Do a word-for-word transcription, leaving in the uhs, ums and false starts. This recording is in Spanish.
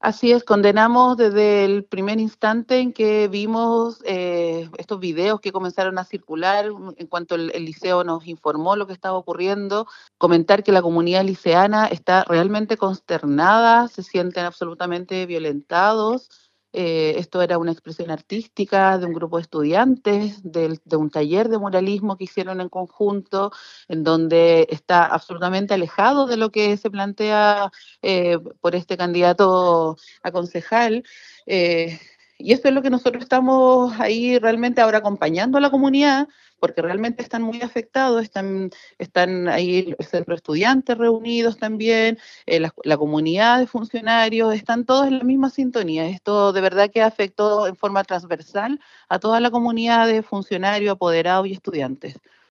Así es, condenamos desde el primer instante en que vimos eh, estos videos que comenzaron a circular mm, en cuanto el, el liceo nos informó lo que estaba ocurriendo, comentar que la comunidad liceana está realmente consternada, se sienten absolutamente violentados. Eh, esto era una expresión artística de un grupo de estudiantes, del- de un taller de muralismo que hicieron en conjunto, en donde está absolutamente alejado de lo que se plantea eh, por este candidato a concejal. eh, y eso es lo que nosotros estamos ahí realmente ahora acompañando a la comunidad, porque realmente están muy afectados, están, están ahí el centro de estudiantes reunidos también, eh, la, la comunidad de funcionarios, están todos en la misma sintonía. Esto de verdad que afectó en forma transversal a toda la comunidad de funcionarios, apoderados y estudiantes.